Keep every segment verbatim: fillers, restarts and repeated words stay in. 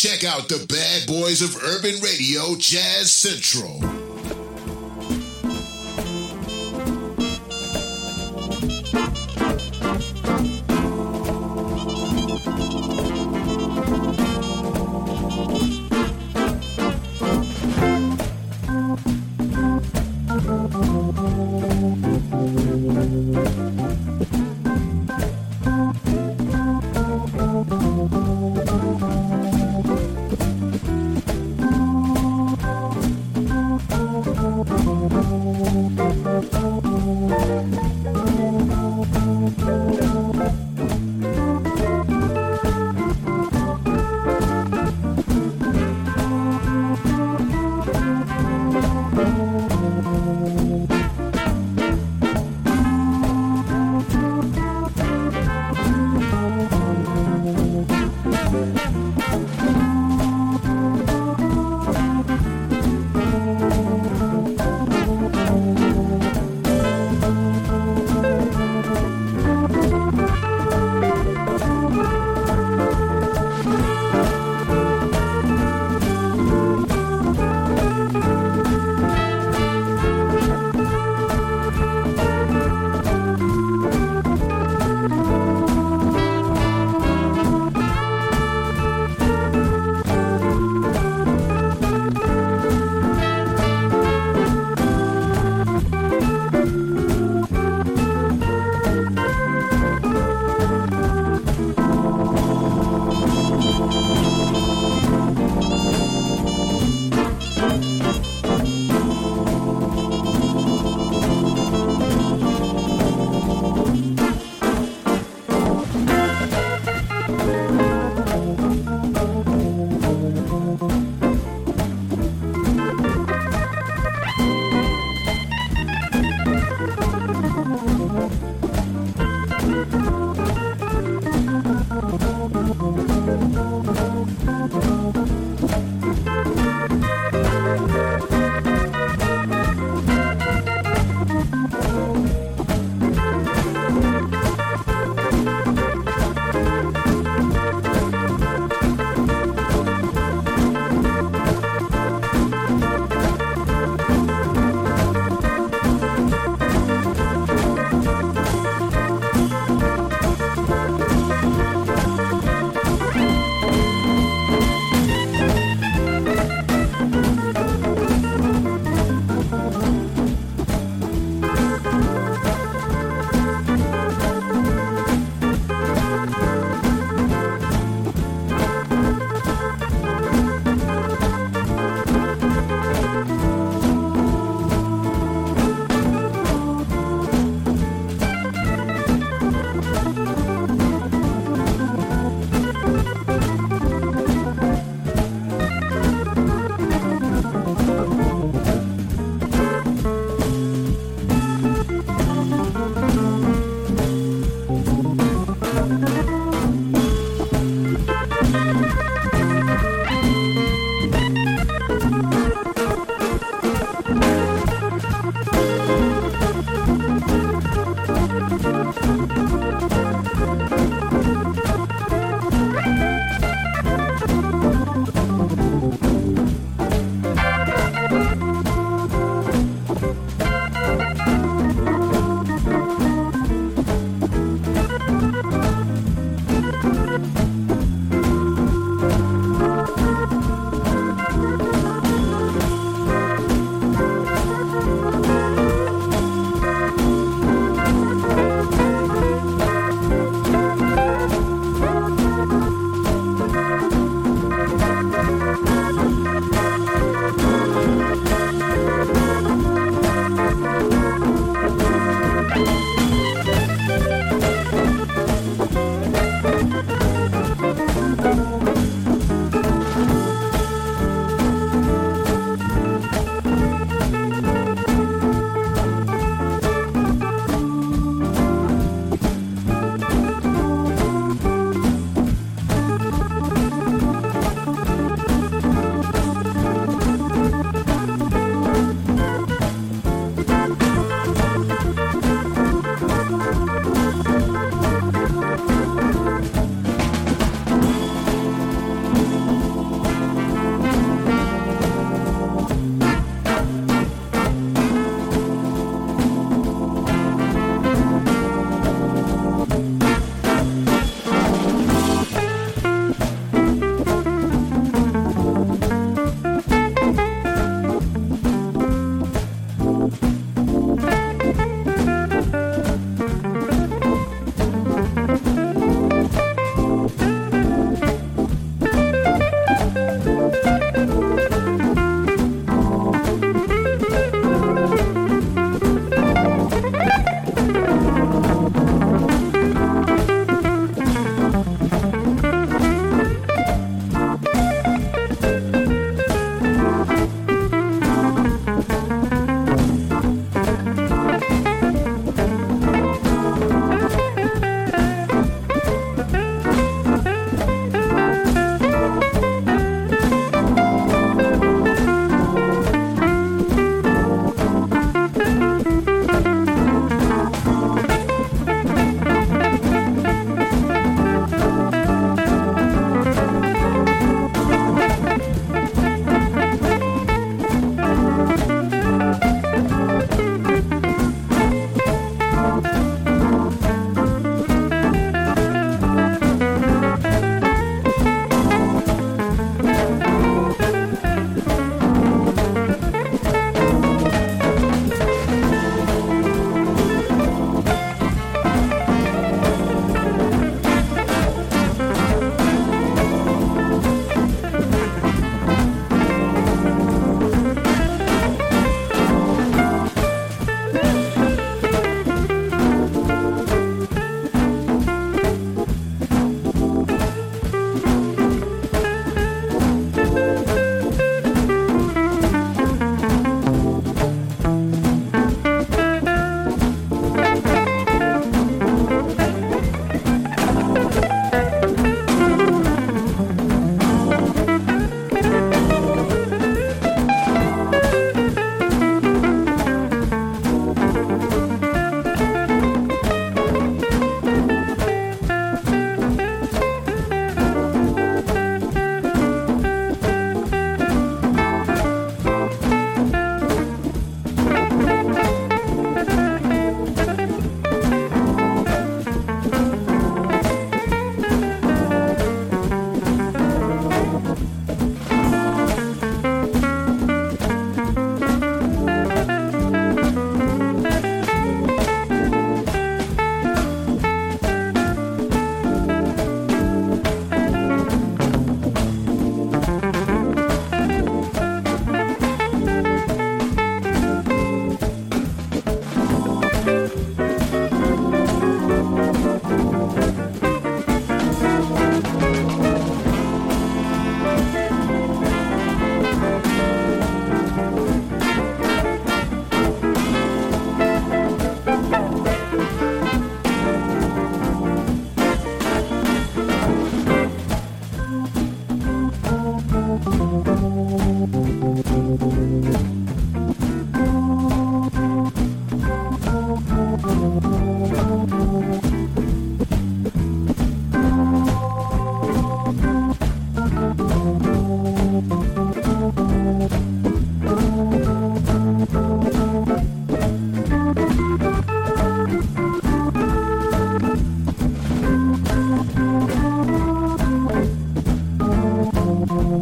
Check out the bad boys of urban radio, Jazz Central.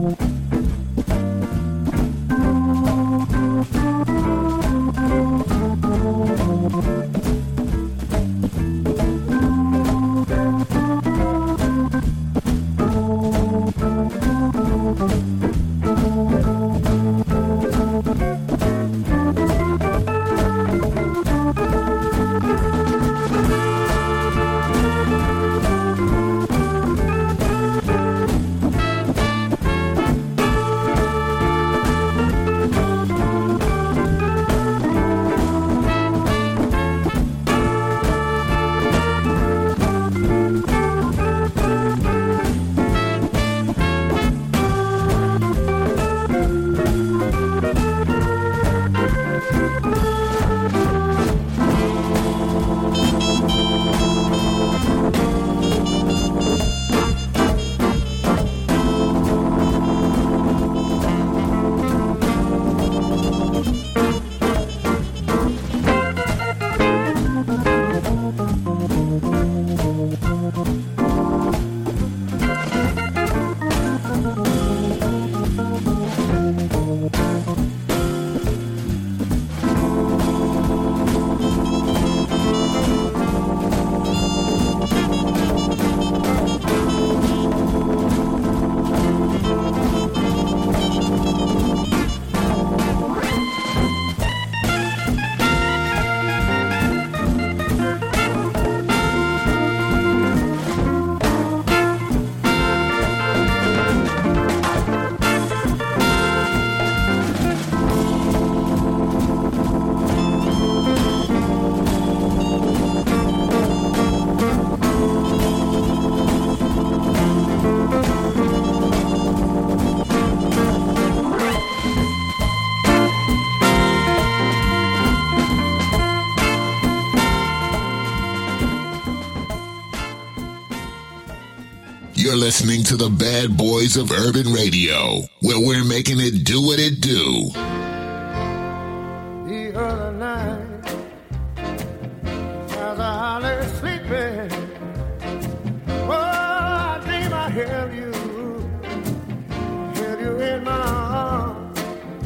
You're listening to the Bad Boys of Urban Radio, where we're making it do what it do. The other night, as I lay sleeping, oh, I dream I held you, held you in my arms.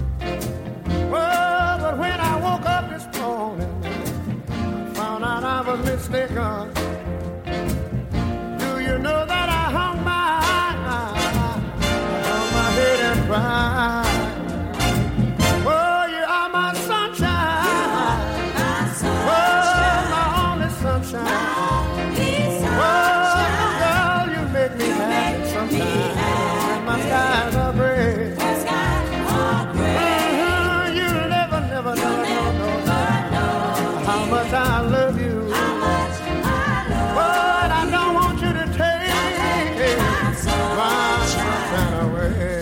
Oh, but when I woke up this morning, I found out I was mistaken. Do you know that I hung my, hung my head and cried? Skies are gray. The skies are gray. Uh-huh. You'll never, never, never, never know, know, know how much I love you. How much I love but I don't want you to take my sunshine away.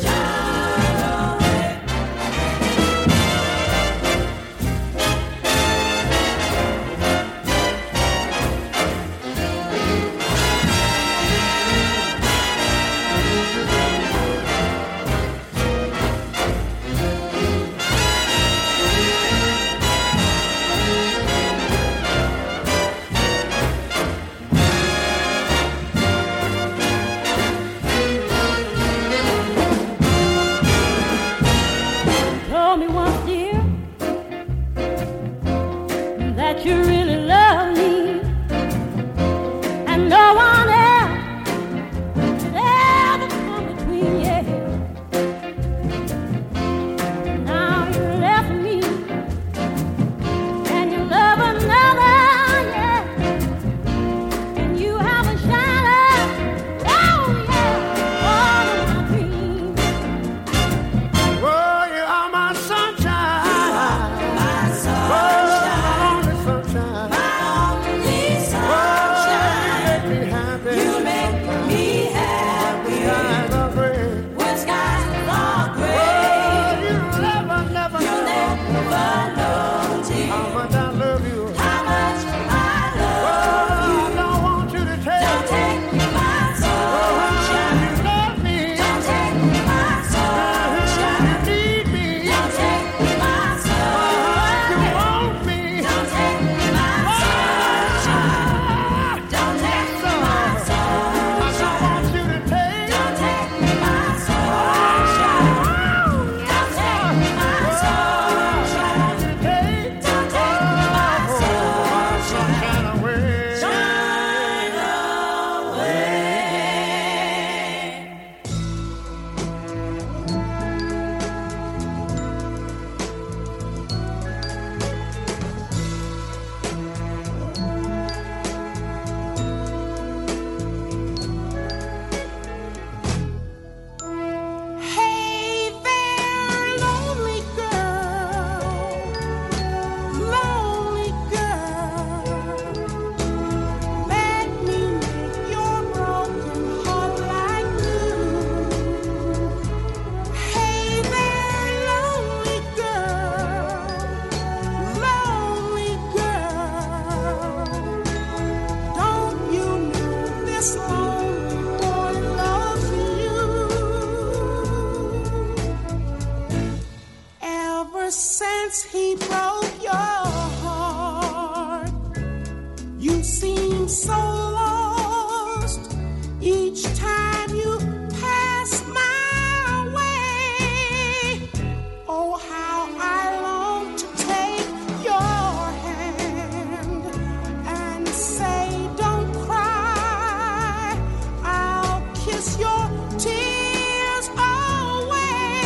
since he broke your heart, you seem so lost each time you pass my way. Oh, how I long to take your hand and say, don't cry, I'll kiss your tears away.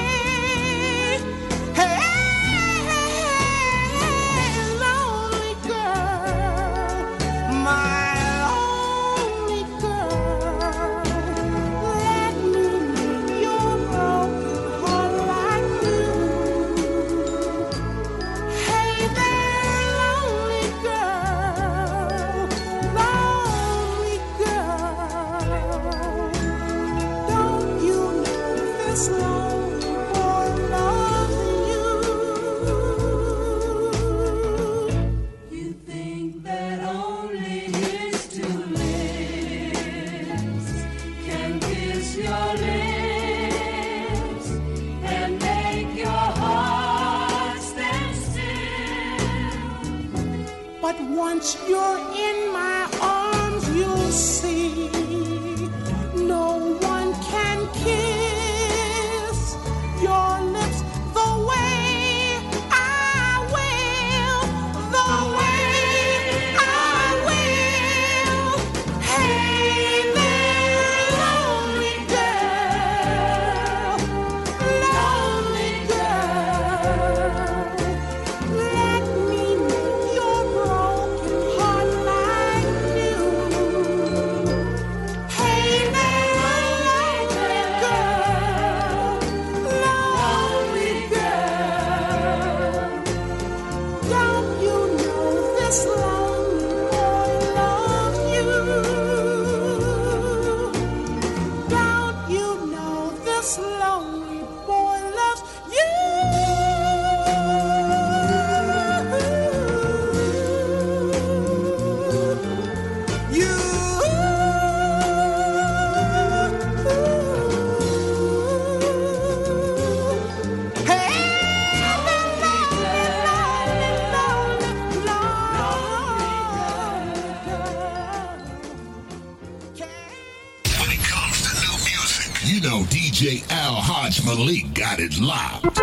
Hey, lonely girl, my lonely girl, let me meet your broken heart like you. Hey there, lonely girl, lonely girl, don't you know this lonely boy loves you? You think that only his two lips can kiss your lips and make your heart stand still. But once you're in my arms, you'll see no one can kiss your lips the way I will, the way I will. Hey there, lonely girl, lonely girl, let me make your broken heart like new. Hey there, lonely girl, lonely girl, don't you know this lonely boy loves you? Don't you know this lonely boy loves you? You. Hey, lonely, lonely, lonely, lonely girl. When it comes to new music, you know D J Al Hajj Malik got it locked.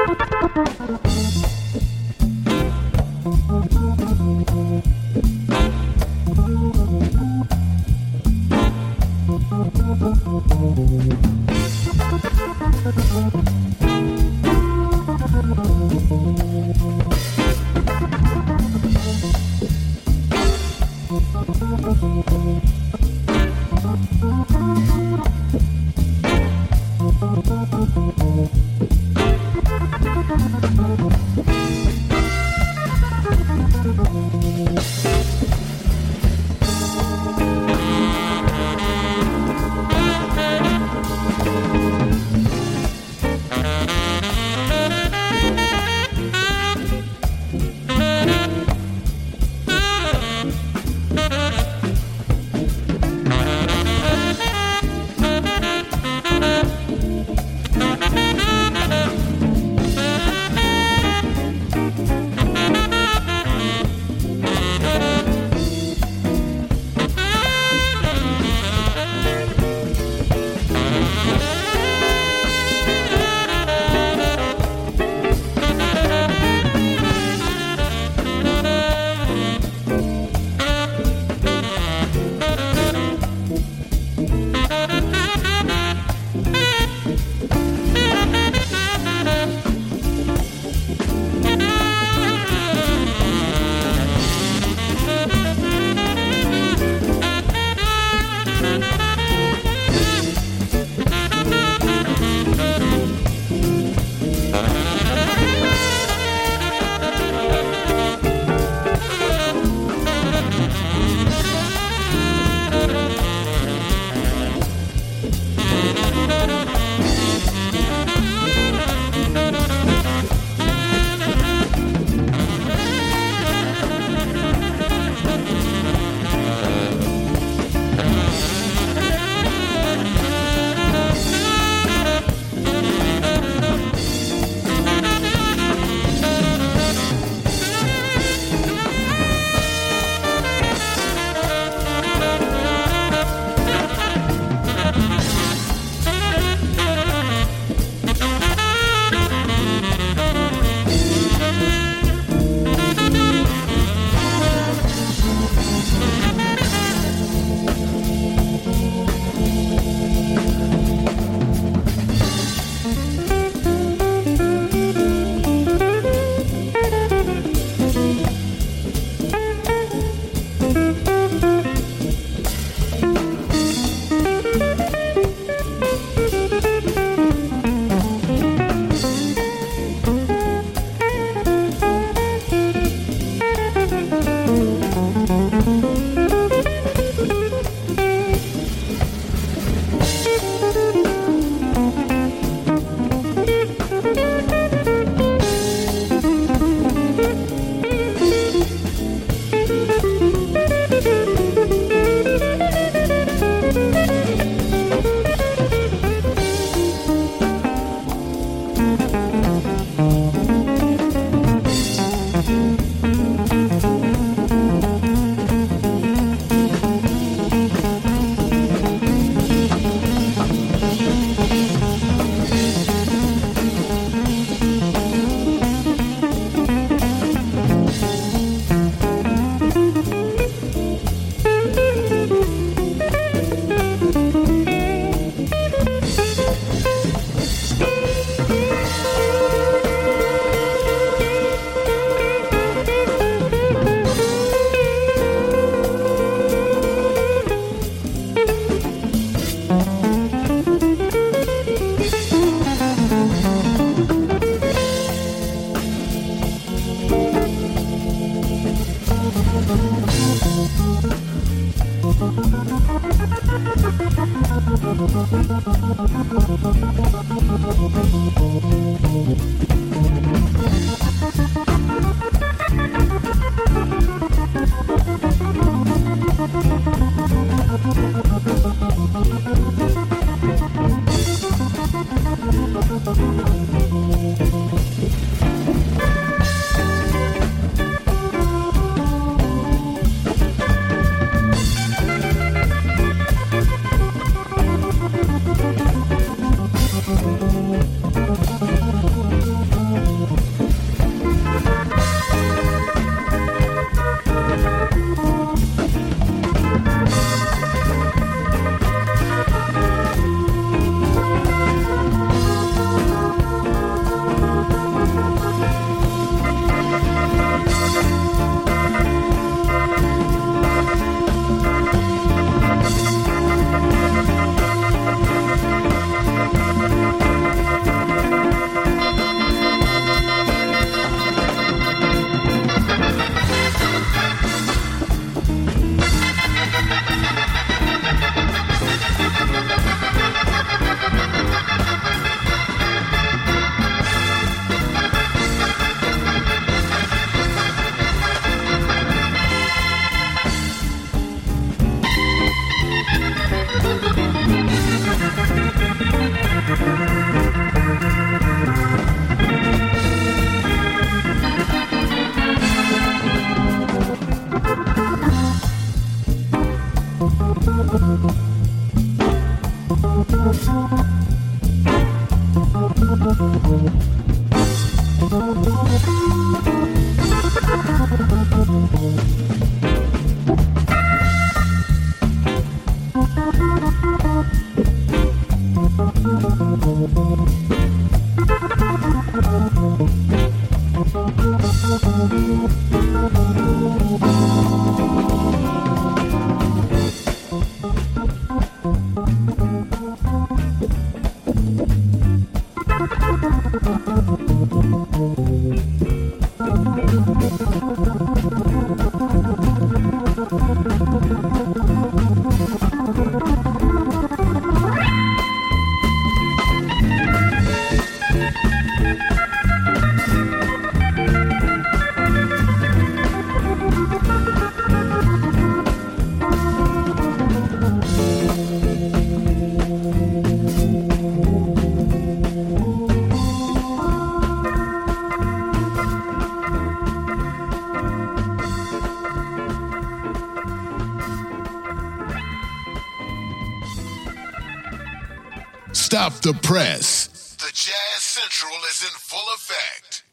Stop the press. The Jazz Central is in full effect.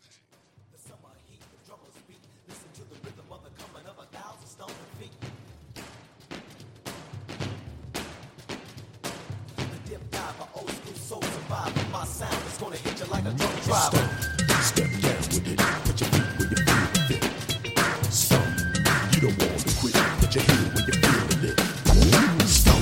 Step down with it. Put your feet where you feel it. Stomp. You don't want to quit. Put your heel where you feel it. Stomp.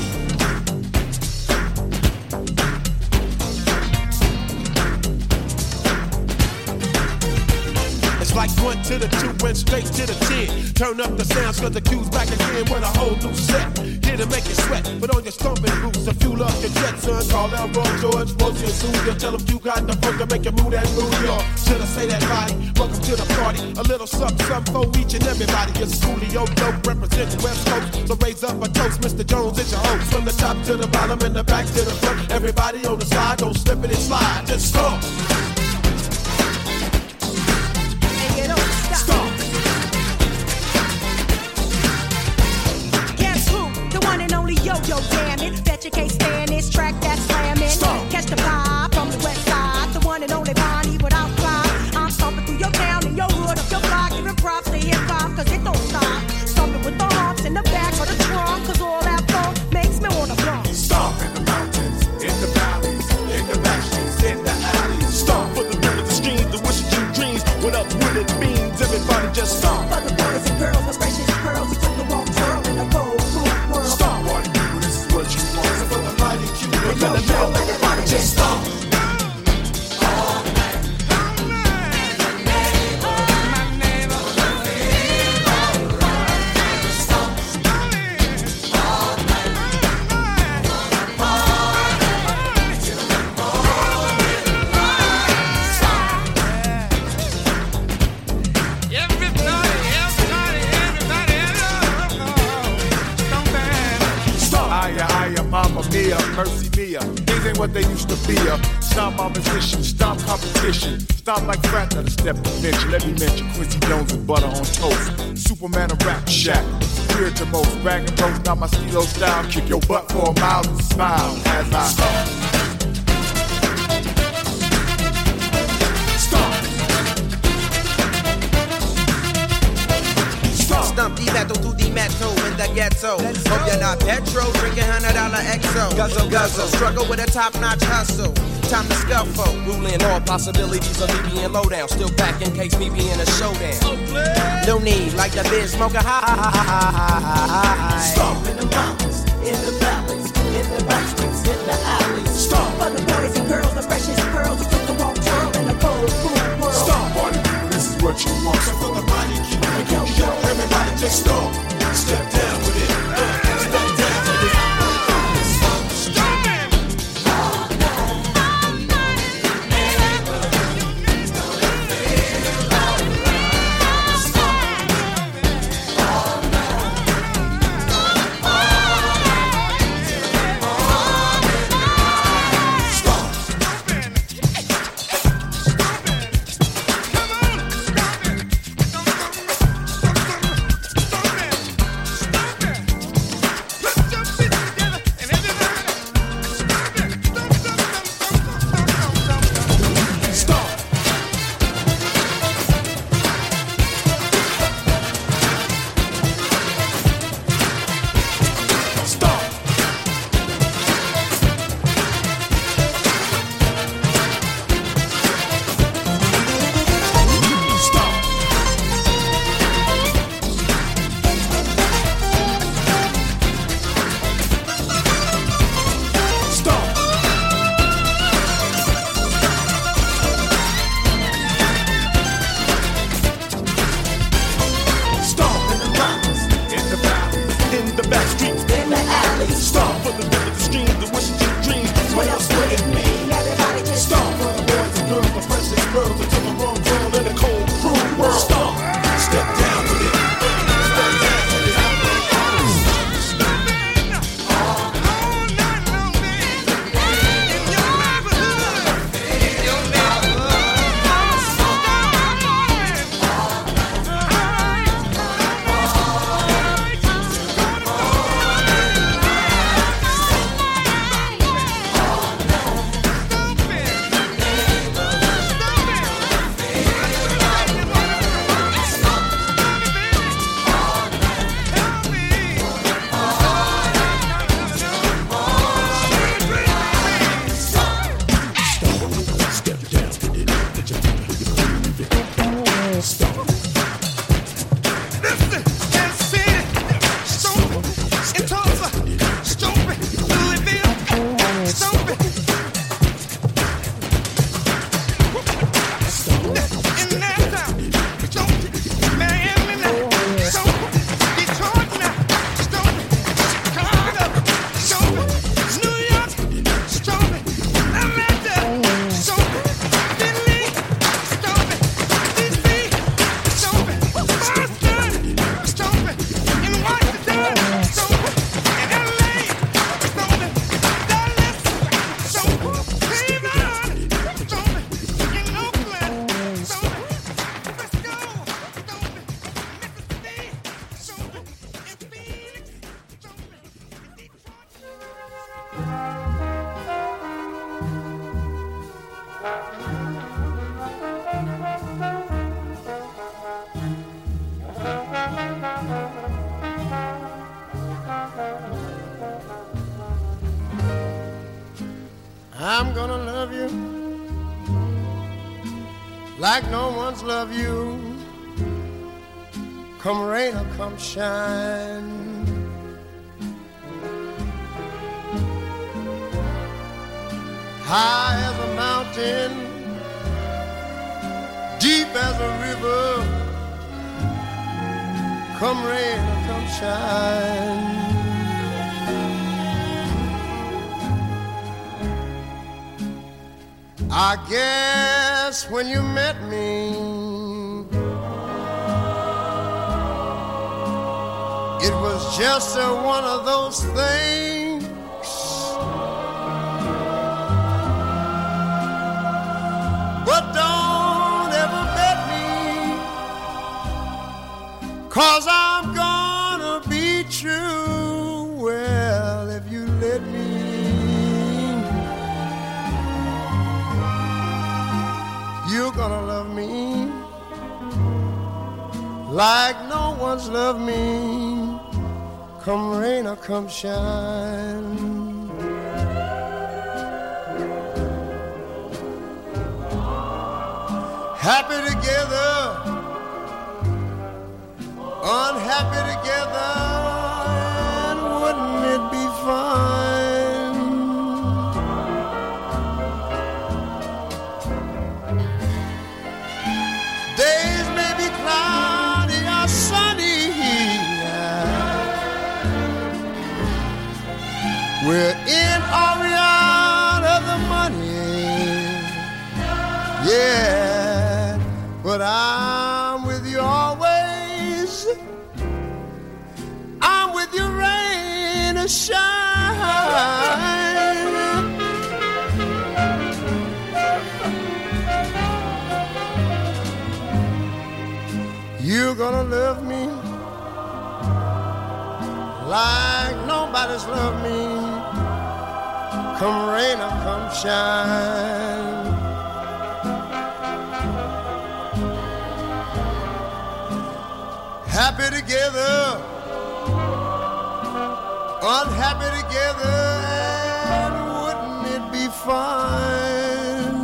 It's like one to the two, went straight to the ten. Turn up the sounds cause the cue's back again with a whole new set. Here to make you sweat, put on your stomping boots to fuel up your jet, son. Call out Roy George, Rosie and Susie. Tell them you got the funk to make you move that booty. Or should I say that body? Welcome to the party. A little something, something for each and everybody. It's Coolio Dope, represent the West Coast. So raise up a toast, Mister Jones is your host. From the top to the bottom and the back to the front. Everybody on the side, don't slip it and slide. Just stomp. Yo, damn it, bet you can't stand this track that's slamming. Stop. Catch the vibe from the west side, the one and only Bonnie without pride. I'm stomping through your town and your hood up your block, giving props to hip hop, cause it don't stop. Stomping with the humps in the back of the trunk, cause all that funk makes me wanna bump. Stomp in the mountains, in the valleys, in the back streets, in the alleys. what they used to be. A stop opposition, stop competition. Stop like frat that a step convention. Let me mention Quincy Jones with butter on toast. Superman of rap shack. Spirit to most. Bragging toast, not my stilo style. Kick your butt for a mile and smile as I stop. Stump the metal to the metal in the ghetto. Hope you're not petro, drinking hundred dollar X O. Guzzle, guzzle, struggle with a top notch hustle. Time to scuffle. Ruling all possibilities of me being low down. Still back in case me being a showdown. No need, like the biz smoker high. Stomp in the mountains, in the valleys, in the back streets, in the alleys. Stomp for the boys and girls, the freshest pearls. Who took the walk twirl in the cold, cool world. Stomp, party people, this is what you want. So for the body, keep it yo, yo, everybody just stomp. Step down with it. Uh, step down with it. I'm gonna love you like no one's loved you, come rain or come shine. High as a mountain, deep as a river, come rain or come shine. I guess when you met me, it was just a, one of those things 'cause I'm gonna be true. Well, if you let me, you're gonna love me like no one's loved me, come rain or come shine. Happy together, unhappy together, and wouldn't it be fine? Days may be cloudy or sunny, we're in or we out of the money, yeah. But I'm with you always. I'm with you, rain or shine. You're gonna love me like nobody's loved me, come rain or come shine. Happy together, unhappy together, and wouldn't it be fine?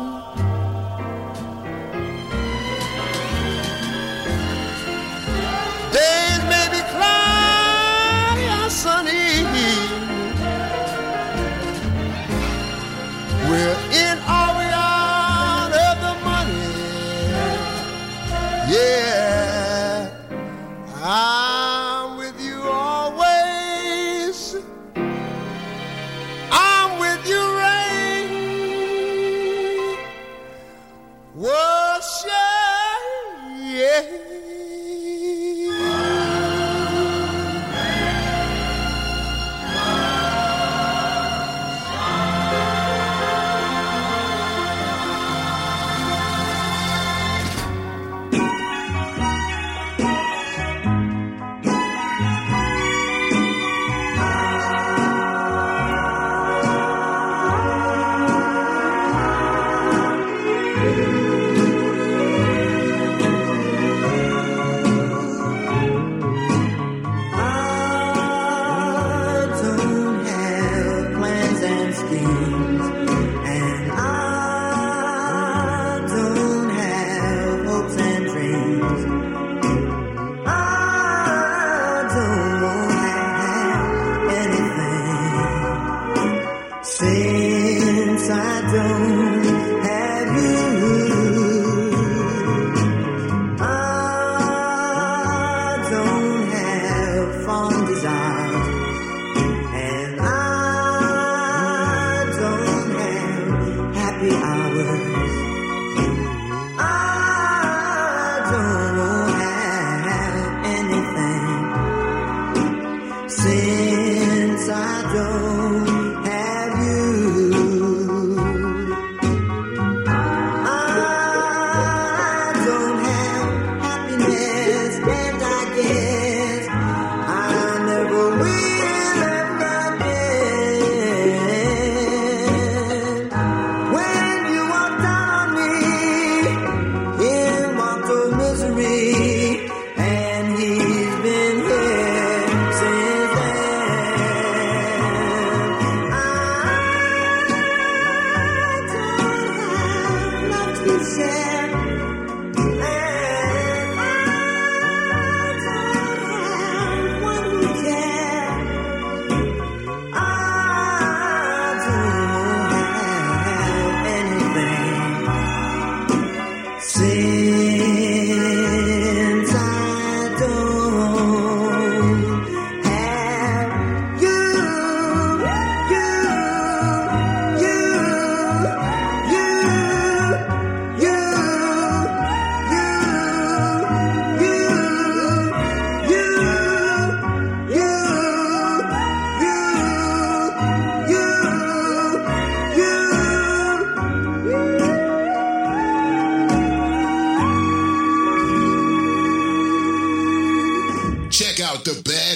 Days may be cloudy or sunny, we're in or we out of the money, yeah. I'm with you always. I'm with you, rain. Wash, yeah.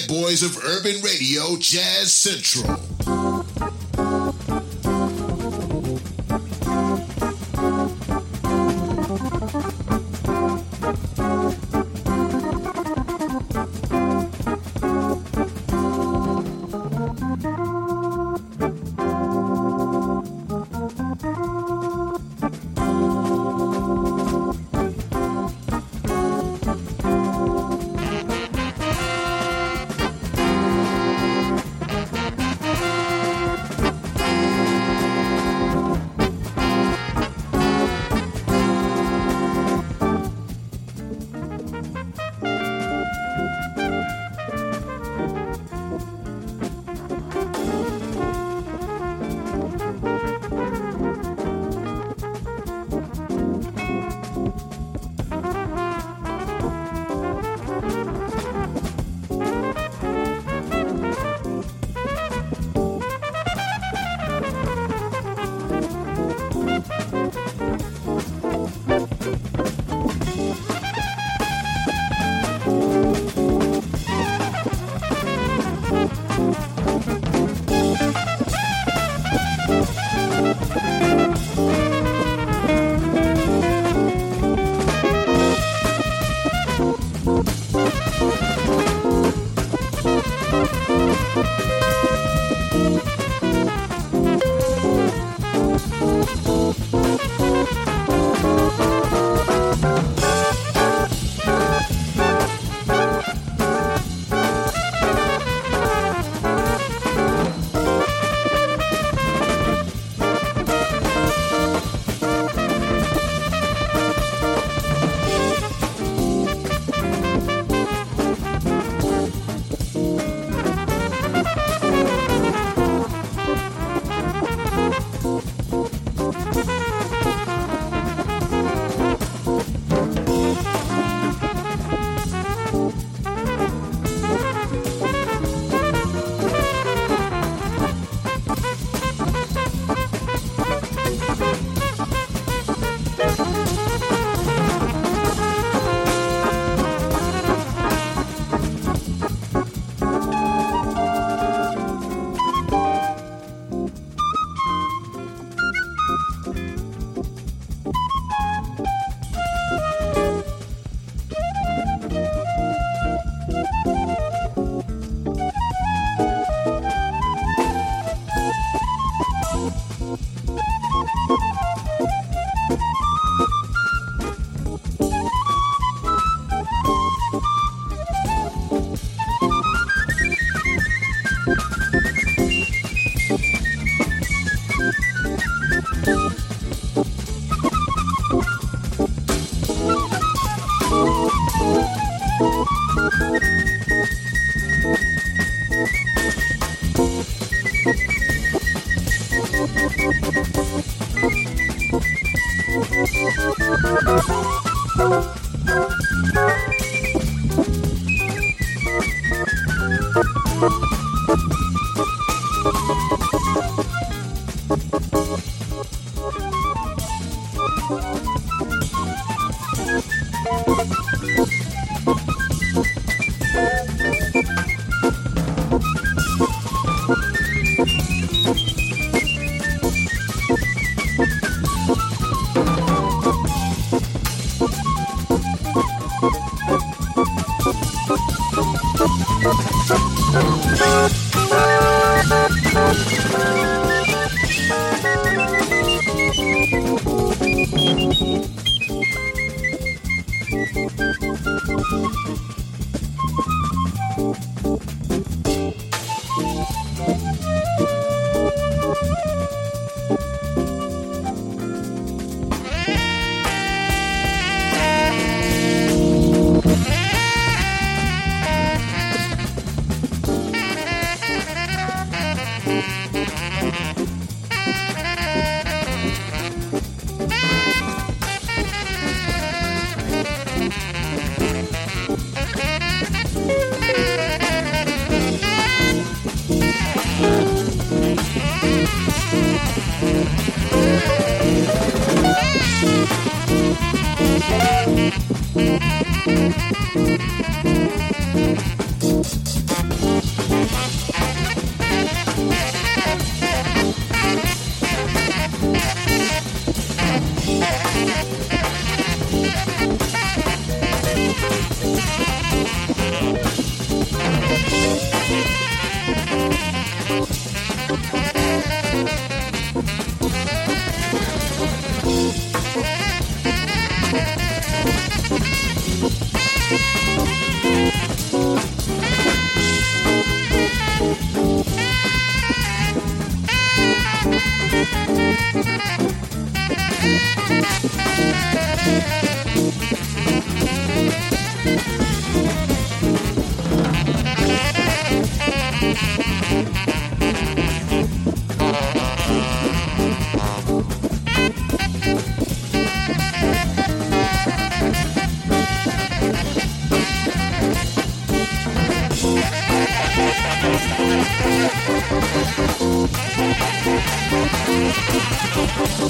Bad Boys of Urban Radio, Jazz Central.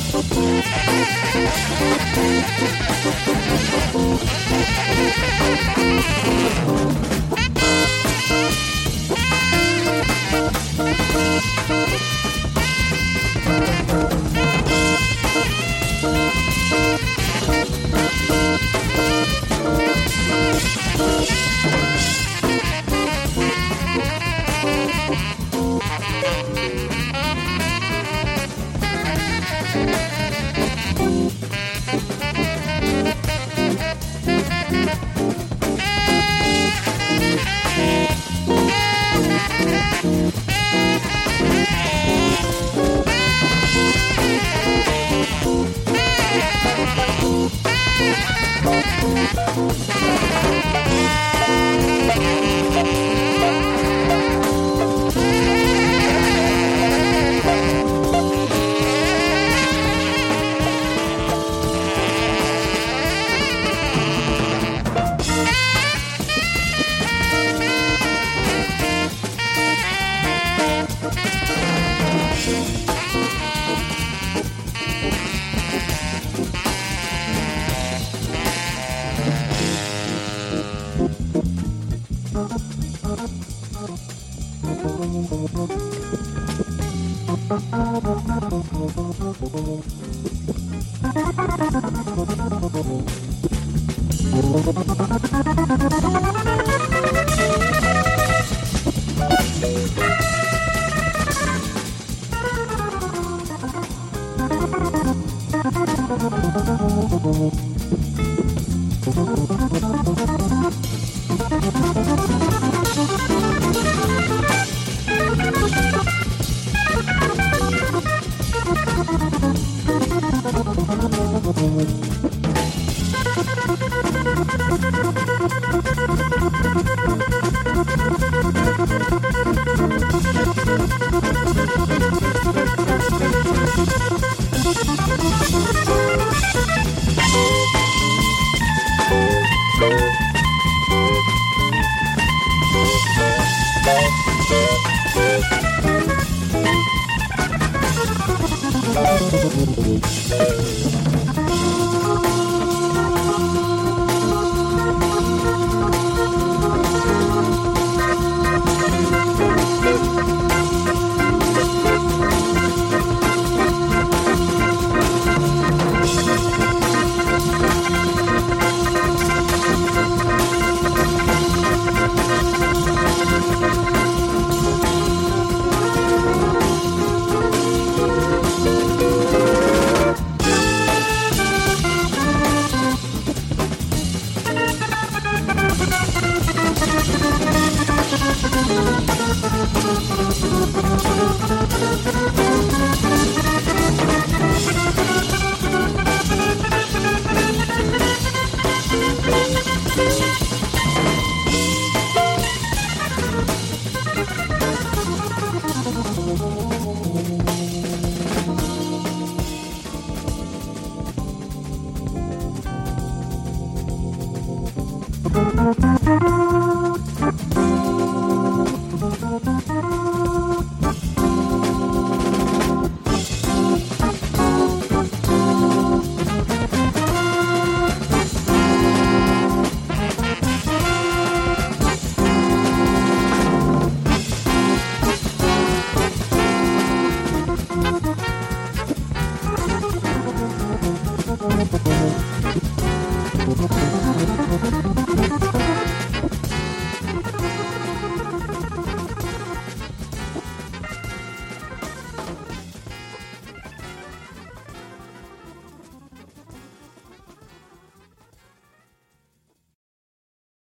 Thank you.